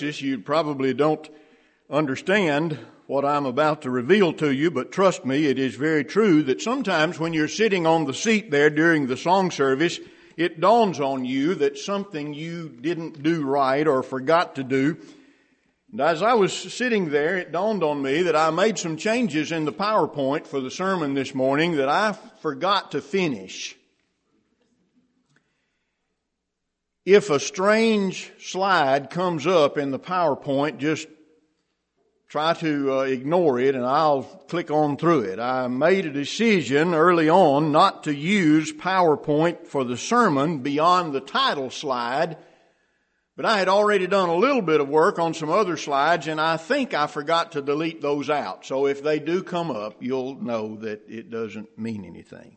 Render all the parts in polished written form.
basis, you probably don't understand what I'm about to reveal to you, but trust me, it is very true that sometimes when you're sitting on the seat there during the song service, it dawns on you that something you didn't do right or forgot to do. And as I was sitting there, it dawned on me that I made some changes in the PowerPoint for the sermon this morning that I forgot to finish. If a strange slide comes up in the PowerPoint, just try to ignore it and I'll click on through it. I made a decision early on not to use PowerPoint for the sermon beyond the title slide, but I had already done a little bit of work on some other slides and I think I forgot to delete those out. So if they do come up, you'll know that it doesn't mean anything.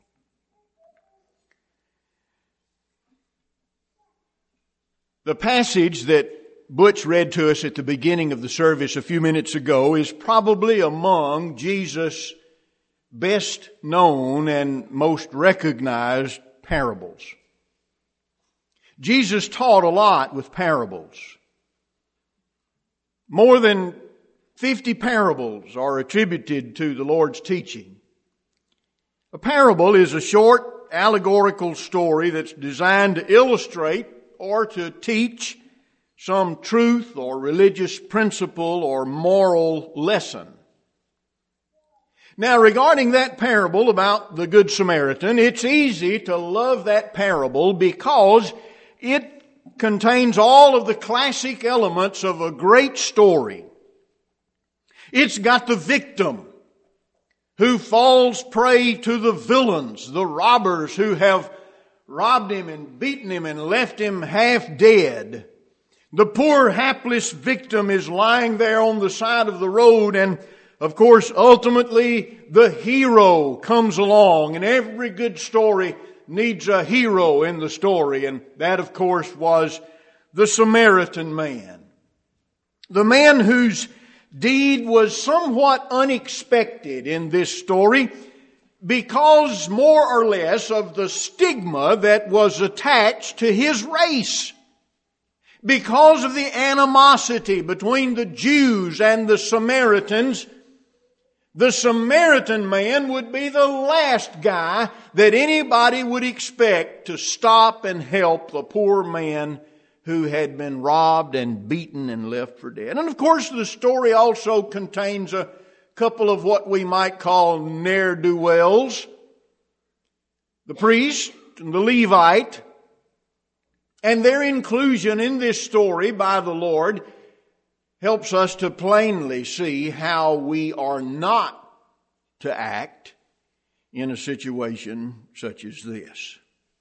The passage that Butch read to us at the beginning of the service a few minutes ago is probably among Jesus' best known and most recognized parables. Jesus taught a lot with parables. More than 50 parables are attributed to the Lord's teaching. A parable is a short allegorical story that's designed to illustrate or to teach some truth or religious principle or moral lesson. Now, regarding that parable about the Good Samaritan, it's easy to love that parable because it contains all of the classic elements of a great story. It's got the victim who falls prey to the villains, the robbers who have robbed him and beaten him and left him half dead. The poor hapless victim is lying there on the side of the road, and of course ultimately the hero comes along, and every good story needs a hero in the story, and that of course was the Samaritan man. The man whose deed was somewhat unexpected in this story because more or less of the stigma that was attached to his race. Because of the animosity between the Jews and the Samaritans, the Samaritan man would be the last guy that anybody would expect to stop and help the poor man who had been robbed and beaten and left for dead. And of course the story also contains a couple of what we might call ne'er-do-wells. The priest and the Levite. And their inclusion in this story by the Lord helps us to plainly see how we are not to act in a situation such as this.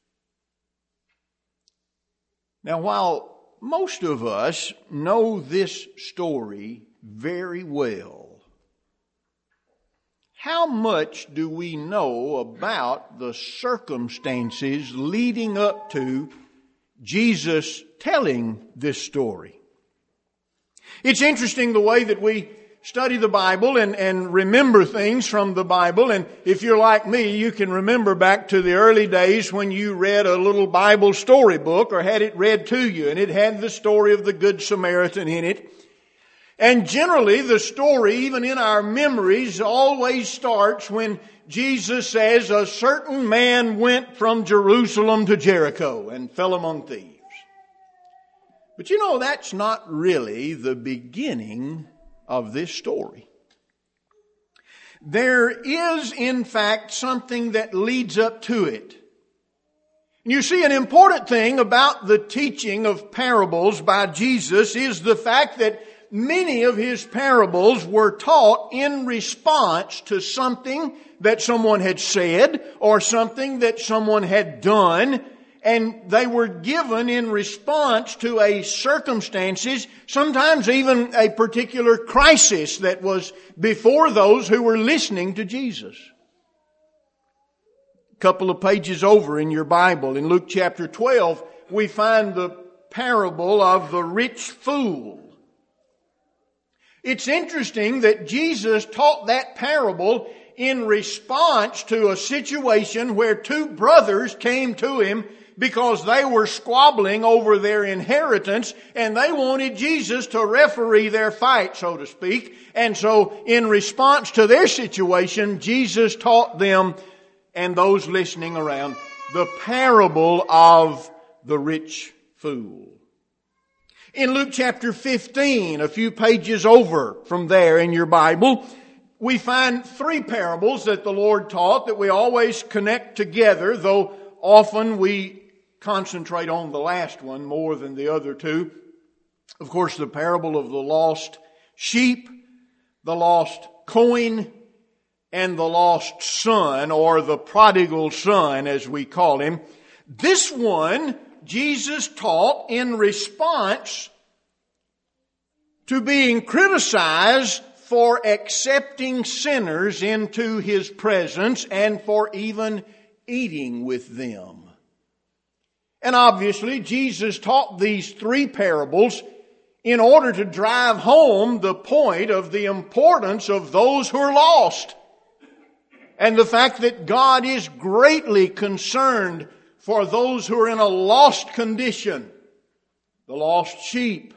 Now, while most of us know this story very well, how much do we know about the circumstances leading up to Jesus telling this story? It's interesting the way that we study the Bible and remember things from the Bible. And if you're like me, you can remember back to the early days when you read a little Bible storybook or had it read to you, and it had the story of the Good Samaritan in it. And generally the story, even in our memories, always starts when Jesus says, a certain man went from Jerusalem to Jericho and fell among thieves. But you know, that's not really the beginning of this story. There is, in fact, something that leads up to it. And you see, an important thing about the teaching of parables by Jesus is the fact that many of his parables were taught in response to something that someone had said or something that someone had done, and they were given in response to a circumstances, sometimes even a particular crisis that was before those who were listening to Jesus. A couple of pages over in your Bible, in Luke chapter 12, we find the parable of the rich fool. It's interesting that Jesus taught that parable in response to a situation where two brothers came to him because they were squabbling over their inheritance and they wanted Jesus to referee their fight, so to speak. And so in response to their situation, Jesus taught them and those listening around the parable of the rich fool. In Luke chapter 15, a few pages over from there in your Bible, we find three parables that the Lord taught that we always connect together, though often we concentrate on the last one more than the other two. Of course, the parable of the lost sheep, the lost coin, and the lost son, or the prodigal son as we call him. This one Jesus taught in response to being criticized for accepting sinners into His presence and for even eating with them. And obviously Jesus taught these three parables in order to drive home the point of the importance of those who are lost. And the fact that God is greatly concerned for those who are in a lost condition, the lost sheep.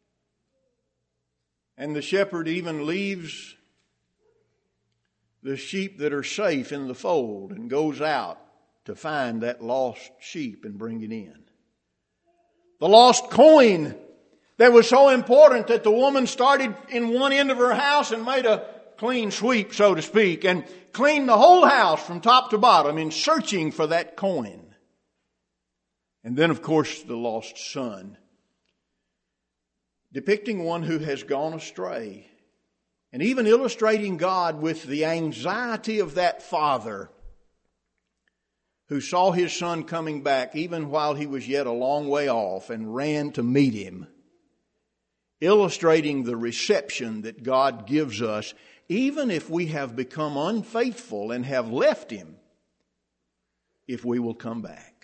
And the shepherd even leaves the sheep that are safe in the fold and goes out to find that lost sheep and bring it in. The lost coin that was so important that the woman started in one end of her house and made a clean sweep, so to speak, and cleaned the whole house from top to bottom in searching for that coin. And then, of course, the lost son, depicting one who has gone astray, and even illustrating God with the anxiety of that father who saw his son coming back even while he was yet a long way off and ran to meet him, illustrating the reception that God gives us even if we have become unfaithful and have left Him, if we will come back.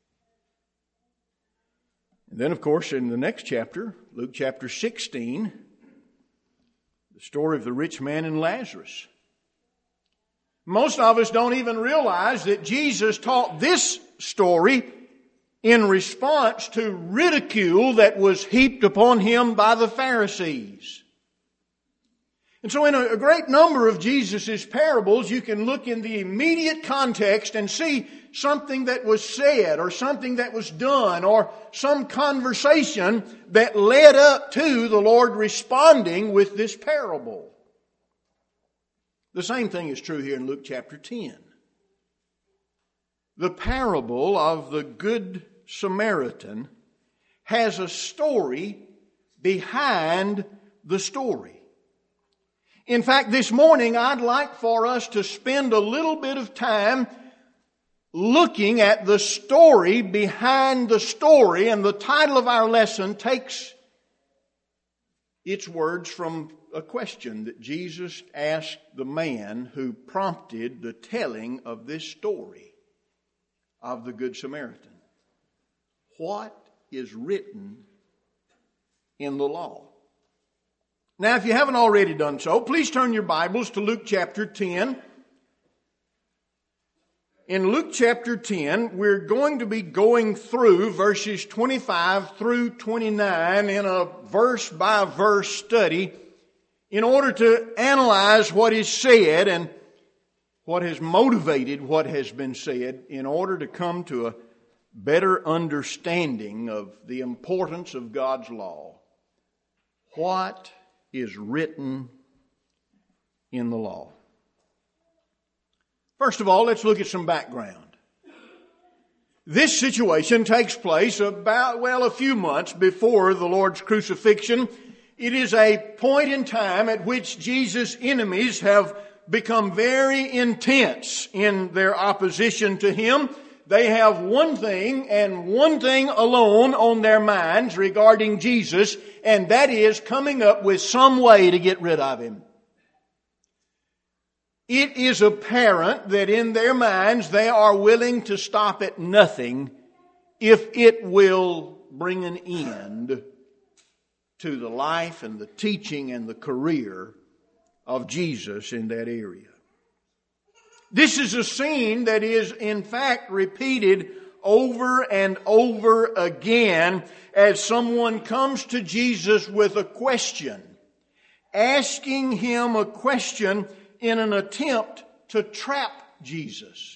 And then, of course, in the next chapter, Luke chapter 16, the story of the rich man and Lazarus. Most of us don't even realize that Jesus taught this story in response to ridicule that was heaped upon Him by the Pharisees. And so in a great number of Jesus' parables, you can look in the immediate context and see something that was said or something that was done or some conversation that led up to the Lord responding with this parable. The same thing is true here in Luke chapter 10. The parable of the Good Samaritan has a story behind the story. In fact, this morning I'd like for us to spend a little bit of time looking at the story behind the story, and the title of our lesson takes its words from a question that Jesus asked the man who prompted the telling of this story of the Good Samaritan. What is written in the law? Now, if you haven't already done so, please turn your Bibles to Luke chapter 10. In Luke chapter 10, we're going to be going through verses 25 through 29 in a verse-by-verse study in order to analyze what is said and what has motivated what has been said in order to come to a better understanding of the importance of God's law. What is written in the law? First of all, let's look at some background. This situation takes place about, a few months before the Lord's crucifixion. It is a point in time at which Jesus' enemies have become very intense in their opposition to Him. They have one thing and one thing alone on their minds regarding Jesus, and that is coming up with some way to get rid of Him. It is apparent that in their minds they are willing to stop at nothing if it will bring an end to the life and the teaching and the career of Jesus in that area. This is a scene that is in fact repeated over and over again as someone comes to Jesus with a question, asking Him a question in an attempt to trap Jesus.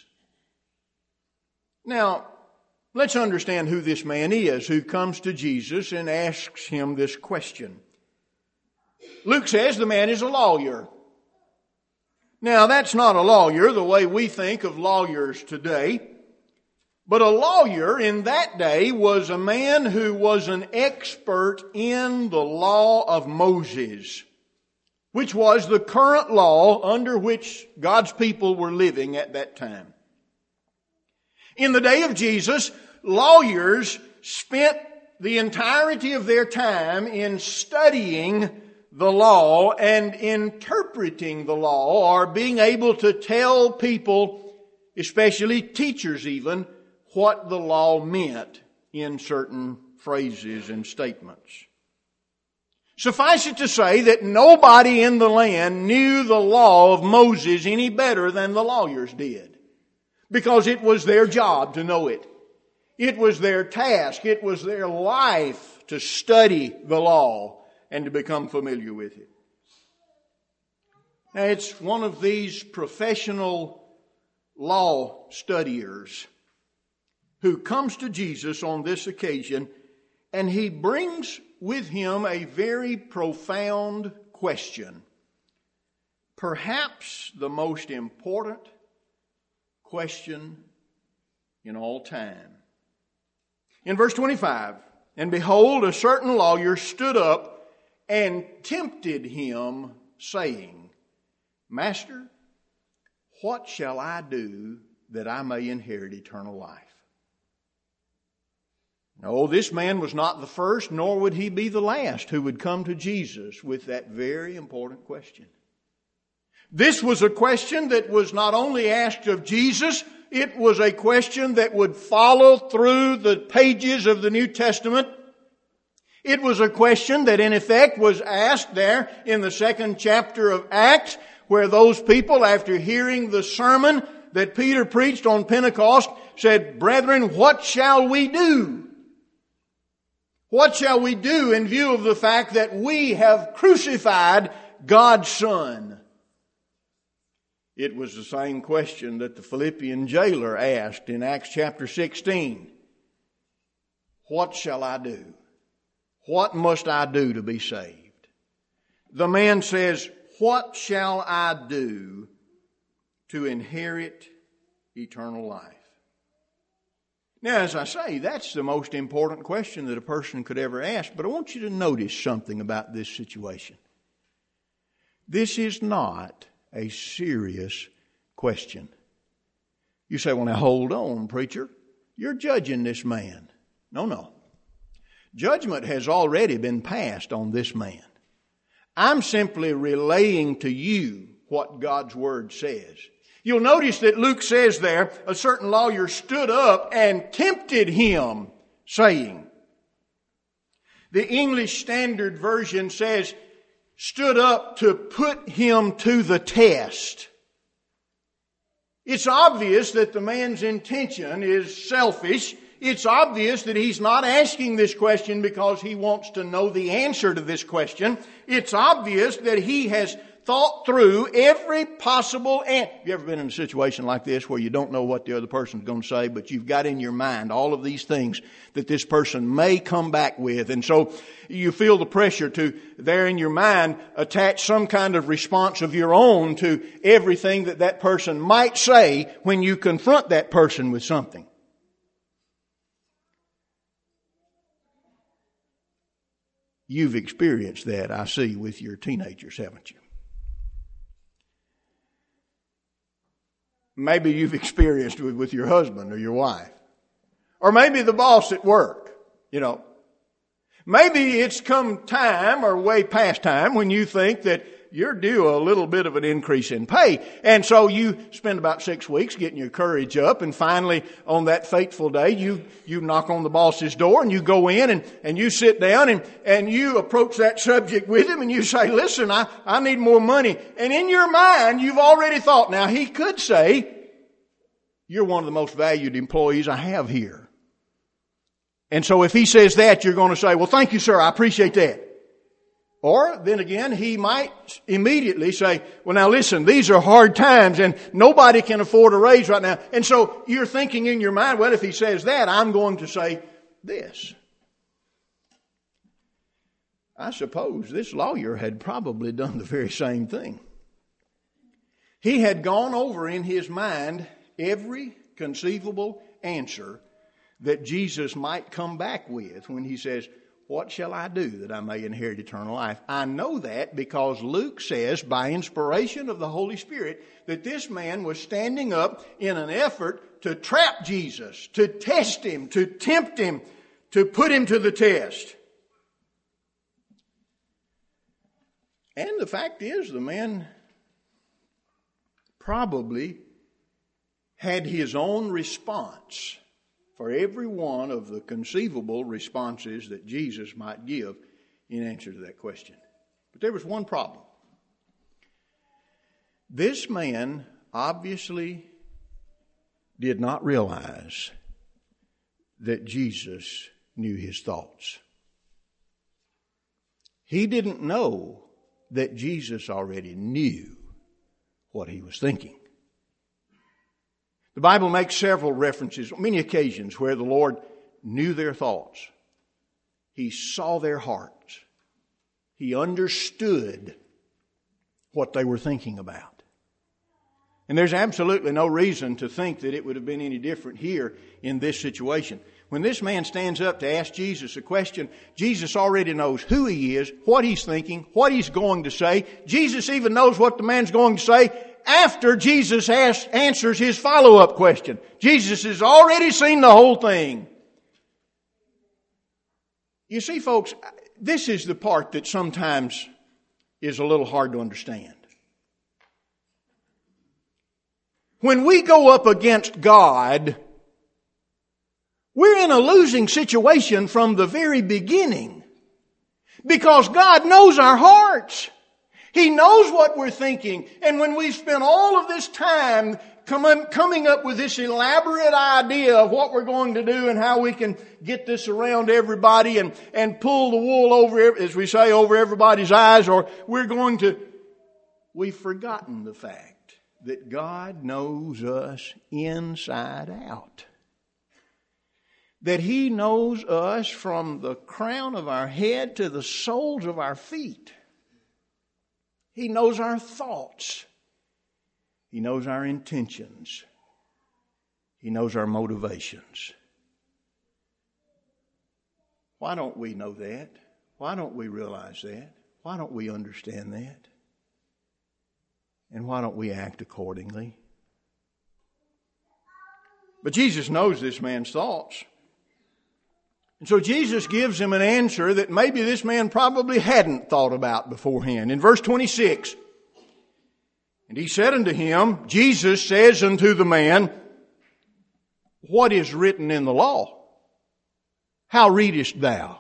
Now, let's understand who this man is who comes to Jesus and asks Him this question. Luke says the man is a lawyer. Now, that's not a lawyer the way we think of lawyers today. But a lawyer in that day was a man who was an expert in the law of Moses, which was the current law under which God's people were living at that time. In the day of Jesus, lawyers spent the entirety of their time in studying the law and interpreting the law, or being able to tell people, especially teachers even, what the law meant in certain phrases and statements. Suffice it to say that nobody in the land knew the law of Moses any better than the lawyers did, because it was their job to know it. It was their task. It was their life to study the law and to become familiar with it. Now, it's one of these professional law studiers who comes to Jesus on this occasion, and he brings with him a very profound question. Perhaps the most important question in all time. In verse 25, and behold, a certain lawyer stood up and tempted him, saying, Master, what shall I do that I may inherit eternal life? No, this man was not the first, nor would he be the last who would come to Jesus with that very important question. This was a question that was not only asked of Jesus, it was a question that would follow through the pages of the New Testament. It was a question that in effect was asked there in the 2nd chapter of Acts, where those people, after hearing the sermon that Peter preached on Pentecost, said, Brethren, what shall we do? What shall we do in view of the fact that we have crucified God's Son? It was the same question that the Philippian jailer asked in Acts chapter 16. What shall I do? What must I do to be saved? The man says, what shall I do to inherit eternal life? Now, as I say, that's the most important question that a person could ever ask. But I want you to notice something about this situation. This is not a serious question. You say, well, now hold on, preacher. You're judging this man. No. Judgment has already been passed on this man. I'm simply relaying to you what God's Word says. You'll notice that Luke says there, a certain lawyer stood up and tempted him, saying. The English Standard Version says, stood up to put him to the test. It's obvious that the man's intention is selfish. It's obvious that he's not asking this question because he wants to know the answer to this question. It's obvious that he has thought through every possible answer. Have you ever been in a situation like this where you don't know what the other person's going to say, but you've got in your mind all of these things that this person may come back with, and so you feel the pressure to, there in your mind, attach some kind of response of your own to everything that that person might say when you confront that person with something. You've experienced that, I see, with your teenagers, haven't you? Maybe you've experienced it with your husband or your wife. Or maybe the boss at work, Maybe it's come time or way past time when you think that you're due a little bit of an increase in pay. And so you spend about 6 weeks getting your courage up, and finally on that fateful day you knock on the boss's door and you go in and you sit down and you approach that subject with him and you say, listen, I need more money. And in your mind you've already thought, now he could say, you're one of the most valued employees I have here. And so if he says that, you're going to say, well, thank you, sir, I appreciate that. Or, then again, he might immediately say, well, now listen, these are hard times and nobody can afford a raise right now. And so you're thinking in your mind, well, if he says that, I'm going to say this. I suppose this lawyer had probably done the very same thing. He had gone over in his mind every conceivable answer that Jesus might come back with when he says, what shall I do that I may inherit eternal life? I know that because Luke says, by inspiration of the Holy Spirit, that this man was standing up in an effort to trap Jesus, to test him, to tempt him, to put him to the test. And the fact is, the man probably had his own response for every one of the conceivable responses that Jesus might give in answer to that question. But there was one problem. This man obviously did not realize that Jesus knew his thoughts. He didn't know that Jesus already knew what he was thinking. The Bible makes several references, many occasions, where the Lord knew their thoughts. He saw their hearts. He understood what they were thinking about. And there's absolutely no reason to think that it would have been any different here in this situation. When this man stands up to ask Jesus a question, Jesus already knows who he is, what he's thinking, what he's going to say. Jesus even knows what the man's going to say after Jesus answers his follow-up question. Jesus has already seen the whole thing. You see, folks, this is the part that sometimes is a little hard to understand. When we go up against God, we're in a losing situation from the very beginning. Because God knows our hearts. He knows what we're thinking. And when we've spent all of this time coming up with this elaborate idea of what we're going to do and how we can get this around everybody and pull the wool over, as we say, over everybody's eyes, or we've forgotten the fact that God knows us inside out. That He knows us from the crown of our head to the soles of our feet. He knows our thoughts. He knows our intentions. He knows our motivations. Why don't we know that? Why don't we realize that? Why don't we understand that? And why don't we act accordingly? But Jesus knows this man's thoughts. And so Jesus gives him an answer that maybe this man probably hadn't thought about beforehand. In verse 26, and he said unto him, Jesus says unto the man, what is written in the law? How readest thou?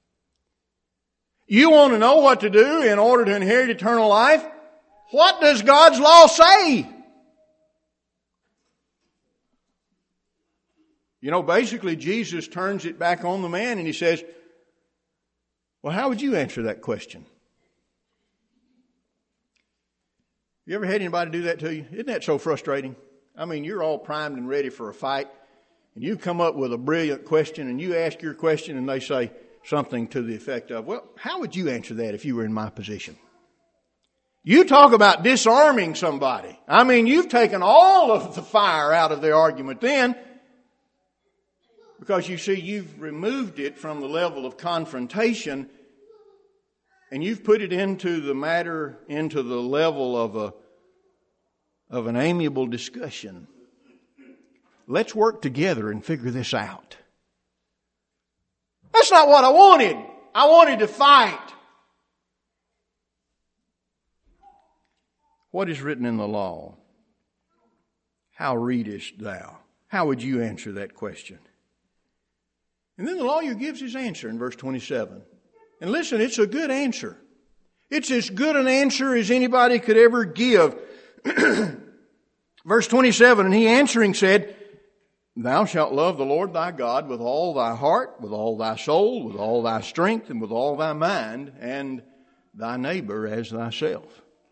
You want to know what to do in order to inherit eternal life? What does God's law say? You know, basically Jesus turns it back on the man and he says, well, how would you answer that question? You ever had anybody do that to you? Isn't that so frustrating? I mean, you're all primed and ready for a fight, and you come up with a brilliant question, and you ask your question, and they say something to the effect of, well, how would you answer that if you were in my position? You talk about disarming somebody. I mean, you've taken all of the fire out of their argument then, because you see, you've removed it from the level of confrontation and you've put it into the matter, into the level of an amiable discussion. Let's work together and figure this out. That's not what I wanted. I wanted to fight. What is written in the law? How readest thou? How would you answer that question? And then the lawyer gives his answer in verse 27. And listen, it's a good answer. It's as good an answer as anybody could ever give. Verse 27, and he answering said, Thou shalt love the Lord thy God with all thy heart, with all thy soul, with all thy strength, and with all thy mind, and thy neighbor as thyself.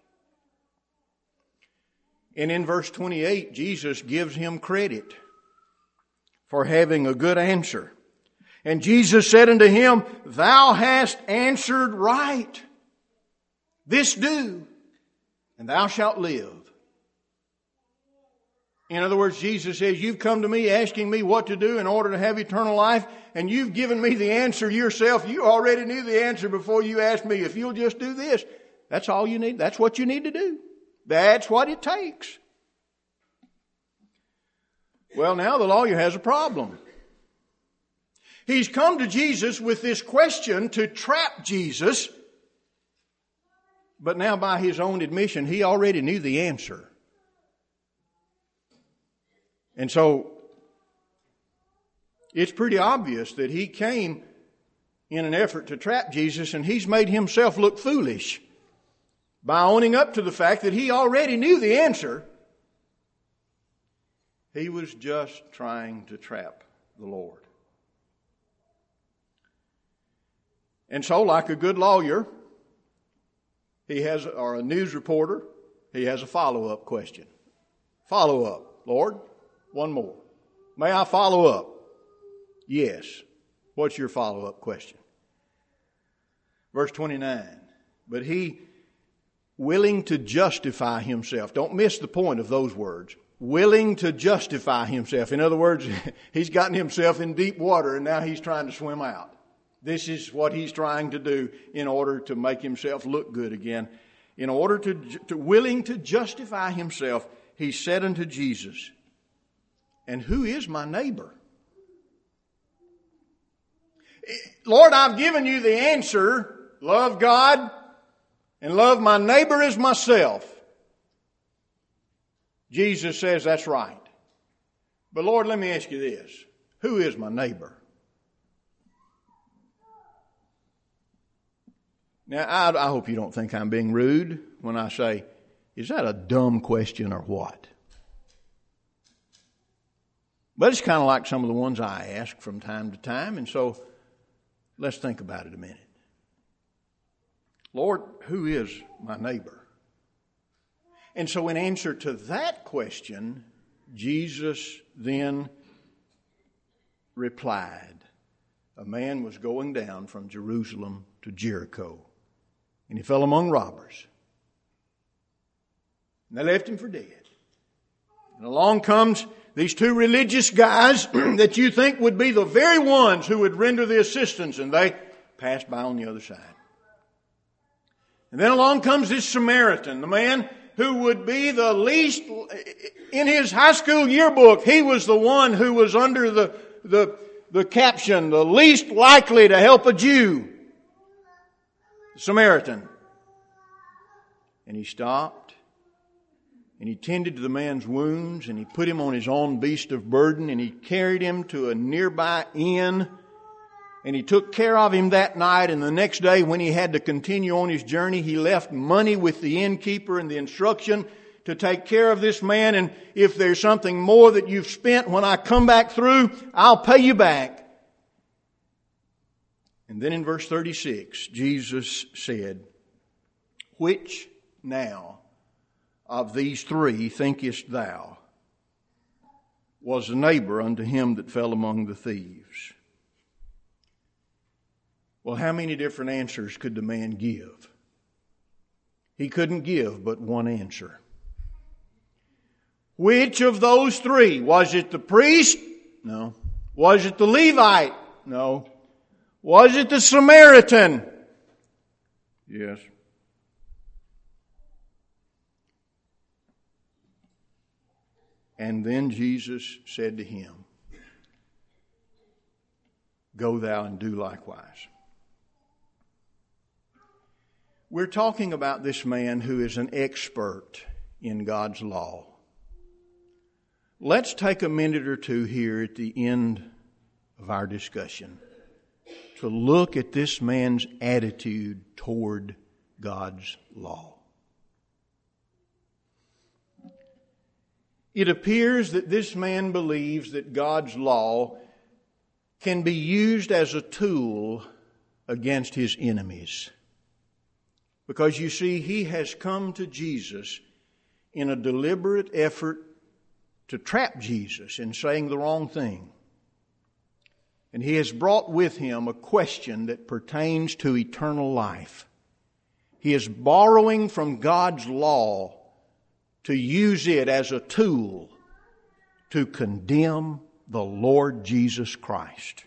And in verse 28, Jesus gives him credit for having a good answer. And Jesus said unto him, Thou hast answered right. This do, and thou shalt live. In other words, Jesus says, you've come to me asking me what to do in order to have eternal life, and you've given me the answer yourself. You already knew the answer before you asked me. If you'll just do this, that's all you need. That's what you need to do. That's what it takes. Well, now the lawyer has a problem. He's come to Jesus with this question to trap Jesus, but now by his own admission, he already knew the answer. And so, it's pretty obvious that he came in an effort to trap Jesus, and he's made himself look foolish by owning up to the fact that he already knew the answer. He was just trying to trap the Lord. And so, like a good lawyer, or a news reporter, he has a follow-up question. Follow up, Lord. One more. May I follow up? Yes. What's your follow-up question? Verse 29. But he, willing to justify himself. Don't miss the point of those words. Willing to justify himself. In other words, he's gotten himself in deep water and now he's trying to swim out. This is what he's trying to do in order to make himself look good again. In order to willing to justify himself, he said unto Jesus, And who is my neighbor? Lord, I've given you the answer. Love God and love my neighbor as myself. Jesus says that's right. But Lord, let me ask you this. Who is my neighbor? Now, I hope you don't think I'm being rude when I say, is that a dumb question or what? But it's kind of like some of the ones I ask from time to time, and so let's think about it a minute. Lord, who is my neighbor? And so in answer to that question, Jesus then replied, a man was going down from Jerusalem to Jericho, and he fell among robbers. And they left him for dead. And along comes these two religious guys that you think would be the very ones who would render the assistance, and they passed by on the other side. And then along comes this Samaritan, the man who would be the least, in his high school yearbook, he was the one who was under the caption, the least likely to help a Jew. The Samaritan. And he stopped. And he tended to the man's wounds, and he put him on his own beast of burden, and he carried him to a nearby inn, and he took care of him that night. And the next day, when he had to continue on his journey, he left money with the innkeeper and the instruction to take care of this man. And if there's something more that you've spent when I come back through, I'll pay you back. And then in verse 36, Jesus said, Which now of these three thinkest thou was a neighbor unto him that fell among the thieves? Well, how many different answers could the man give? He couldn't give but one answer. Which of those three? Was it the priest? No. Was it the Levite? No. Was it the Samaritan? Yes. And then Jesus said to him, Go thou and do likewise. We're talking about this man who is an expert in God's law. Let's take a minute or two here at the end of our discussion to look at this man's attitude toward God's law. It appears that this man believes that God's law can be used as a tool against his enemies. Because you see, he has come to Jesus in a deliberate effort to trap Jesus in saying the wrong thing. And he has brought with him a question that pertains to eternal life. He is borrowing from God's law to use it as a tool to condemn the Lord Jesus Christ.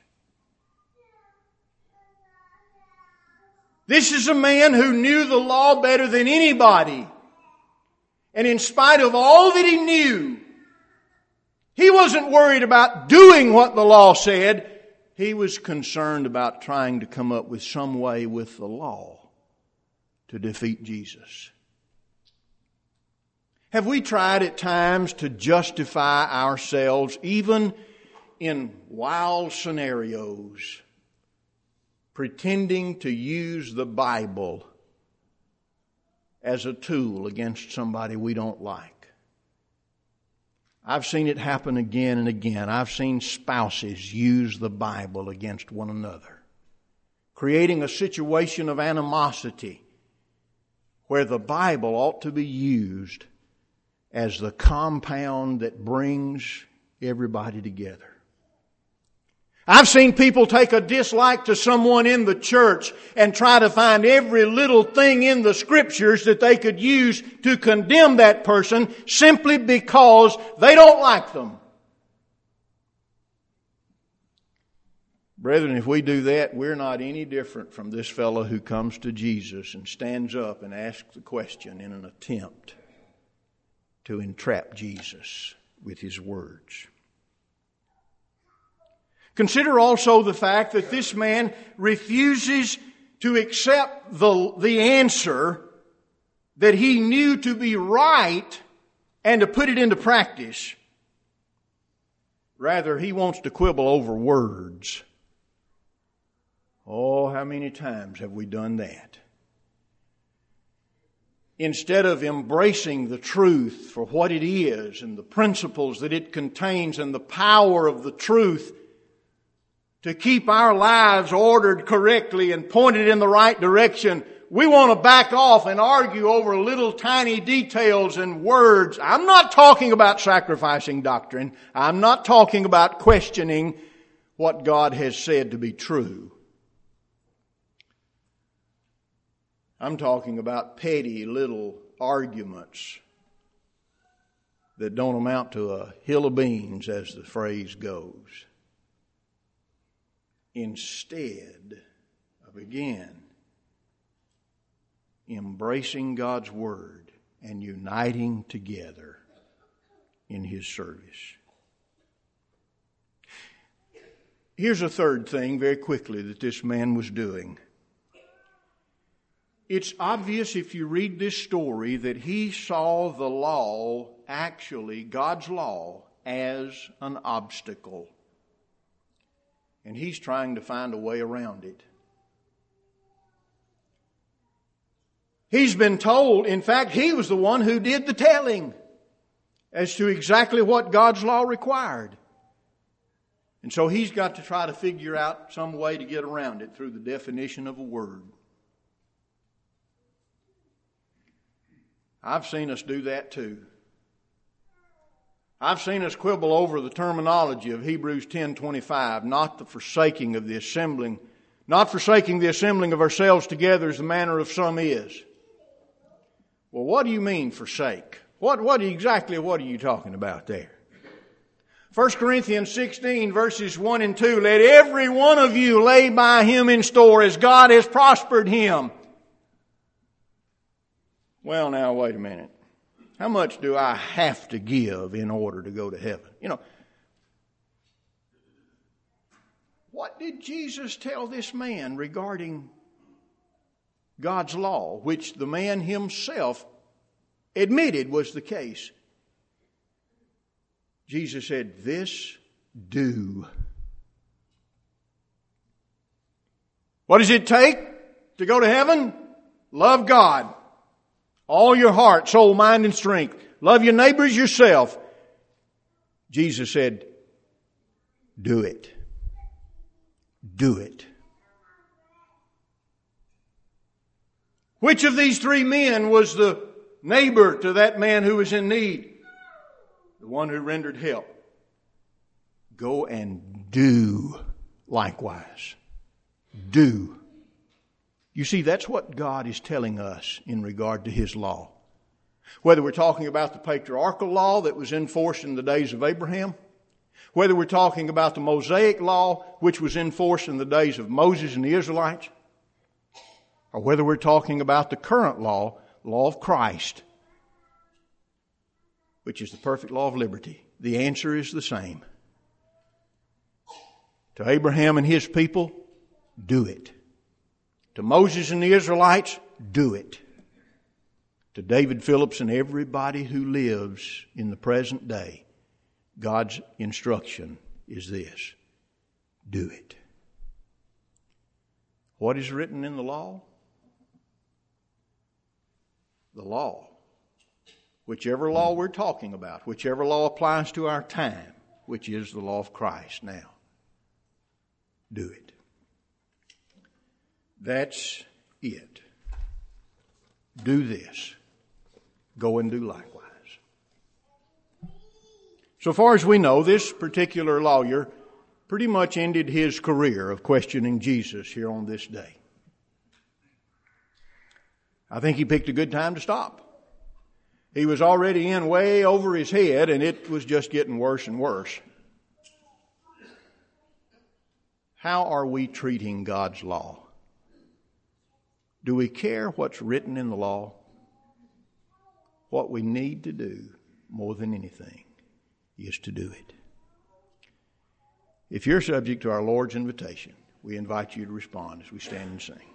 This is a man who knew the law better than anybody. And in spite of all that he knew, he wasn't worried about doing what the law said. He was concerned about trying to come up with some way with the law to defeat Jesus. Have we tried at times to justify ourselves, even in wild scenarios, pretending to use the Bible as a tool against somebody we don't like? I've seen it happen again and again. I've seen spouses use the Bible against one another, creating a situation of animosity where the Bible ought to be used as the compound that brings everybody together. I've seen people take a dislike to someone in the church and try to find every little thing in the Scriptures that they could use to condemn that person simply because they don't like them. Brethren, if we do that, we're not any different from this fellow who comes to Jesus and stands up and asks the question in an attempt to entrap Jesus with his words. Consider also the fact that this man refuses to accept the answer that he knew to be right and to put it into practice. Rather, he wants to quibble over words. Oh, how many times have we done that? Instead of embracing the truth for what it is and the principles that it contains and the power of the truth to keep our lives ordered correctly and pointed in the right direction, we want to back off and argue over little tiny details and words. I'm not talking about sacrificing doctrine. I'm not talking about questioning what God has said to be true. I'm talking about petty little arguments that don't amount to a hill of beans, as the phrase goes. Instead of, again, embracing God's Word and uniting together in His service. Here's a third thing, very quickly, that this man was doing. It's obvious if you read this story that he saw the law, actually God's law, as an obstacle. And he's trying to find a way around it. He's been told, in fact, he was the one who did the telling as to exactly what God's law required. And so he's got to try to figure out some way to get around it through the definition of a word. I've seen us do that too. I've seen us quibble over the terminology of Hebrews 10:25, not forsaking the assembling of ourselves together as the manner of some is. Well, what do you mean forsake? What exactly are you talking about there? 1 Corinthians 16 verses 1 and 2, let every one of you lay by him in store as God has prospered him. Well, now, wait a minute. How much do I have to give in order to go to heaven? What did Jesus tell this man regarding God's law, which the man himself admitted was the case? Jesus said, this do. What does it take to go to heaven? Love God. All your heart, soul, mind, and strength. Love your neighbor as yourself. Jesus said, do it. Do it. Which of these three men was the neighbor to that man who was in need? The one who rendered help. Go and do likewise. Do. You see, that's what God is telling us in regard to His law. Whether we're talking about the patriarchal law that was enforced in the days of Abraham, whether we're talking about the Mosaic law which was enforced in the days of Moses and the Israelites, or whether we're talking about the current law, law of Christ, which is the perfect law of liberty, the answer is the same. To Abraham and his people, do it. To Moses and the Israelites, do it. To David Phillips and everybody who lives in the present day, God's instruction is this: do it. What is written in the law? The law. Whichever law we're talking about, whichever law applies to our time, which is the law of Christ now. Do it. That's it. Do this. Go and do likewise. So far as we know, this particular lawyer pretty much ended his career of questioning Jesus here on this day. I think he picked a good time to stop. He was already in way over his head, and it was just getting worse and worse. How are we treating God's law? Do we care what's written in the law? What we need to do more than anything is to do it. If you're subject to our Lord's invitation, we invite you to respond as we stand and sing.